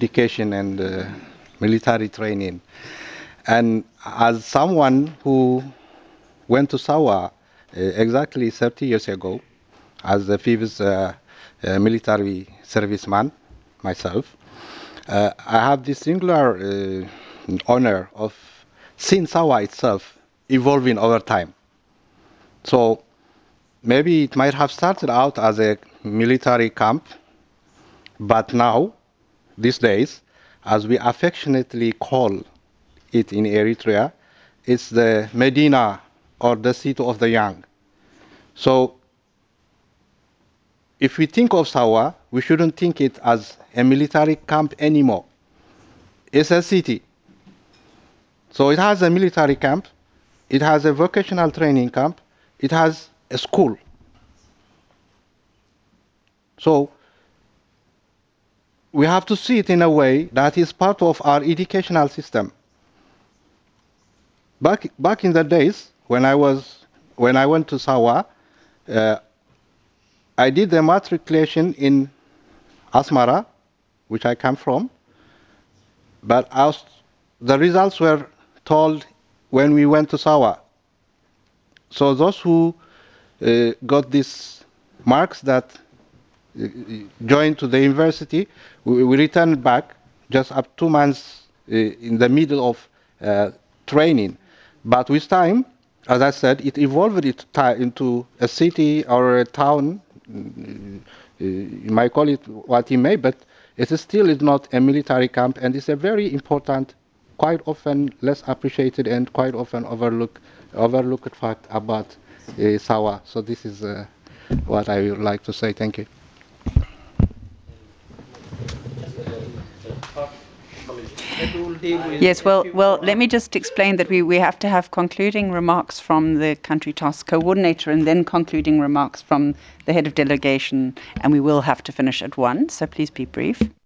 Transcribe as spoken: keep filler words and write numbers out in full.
education and uh, military training. And as someone who went to Sawa uh, exactly thirty years ago, as a previous uh, uh, military serviceman myself, uh, I have the singular uh, honor of seeing Sawa itself evolving over time. So maybe it might have started out as a military camp, but now, these days, as we affectionately call it in Eritrea, it's the Medina or the city of the young. So if we think of Sawa, we shouldn't think it as a military camp anymore. It's a city. So it has a military camp, it has a vocational training camp, it has a school. So we have to see it in a way that is part of our educational system. Back, back in the days when I was when I went to Sawa, uh, I did the matriculation in Asmara, which I come from, but I was, the results were told when we went to Sawa. So those who uh, got these marks that uh, joined to the university, we, we returned back just up two months uh, in the middle of uh, training. But with time, as I said, it evolved it into a city or a town. Uh, you might call it what you may, but it is still is not a military camp, and it's a very important, quite often less appreciated and quite often overlooked, overlooked fact about uh, Sawa. So this is uh, what I would like to say. Thank you. Yes, well, well, let me just explain that we, we have to have concluding remarks from the country task coordinator and then concluding remarks from the head of delegation, and we will have to finish at one, so please be brief.